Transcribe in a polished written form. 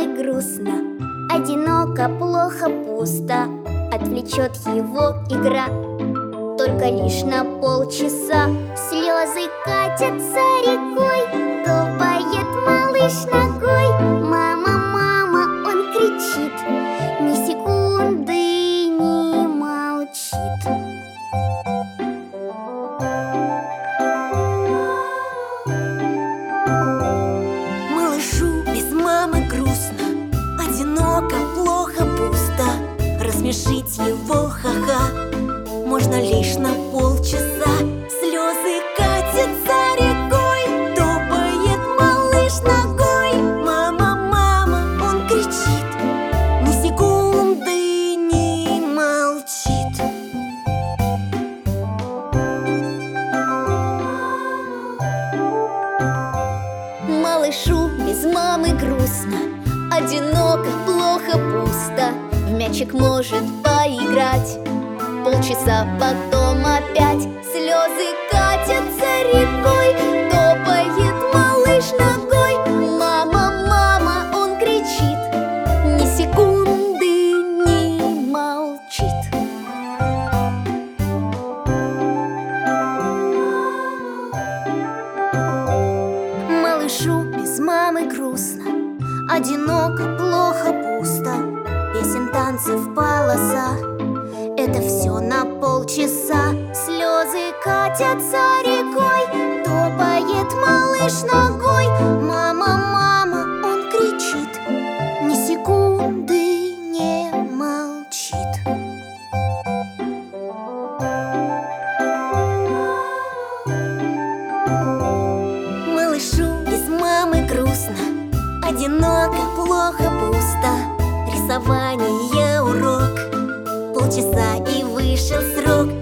мамой грустно, одиноко, плохо, пусто. Отвлечет его игра только лишь на полчаса. Слезы катятся рекой, топает малыш ногой. Мама, мама, он кричит, ни секунды не молчит. Малышу без мамы грустно, одиноко, плохо, пусто. Рассмешить его, ха-ха, можно лишь на полчаса. Слезы катятся рекой, топает малыш ногой. Мама, мама, он кричит, ни секунды не молчит. Малышу без мамы грустно, одиноко, плохо, пусто. В мячик может поиграть полчаса, потом опять. Слезы катятся рекой, топает малыш ногой. Мама, мама, он кричит, ни секунды не молчит. Малышу без мамы грустно, одиноко, плохо, пусто. Песен, танцев, полоса, это все на полчаса. Слезы катятся рекой, топает малыш ногой. Мама, мама, он кричит, ни секунды не молчит. Малышу без мамы грустно, одиноко, плохо, пусто. Рисование урок, полчаса и вышел срок.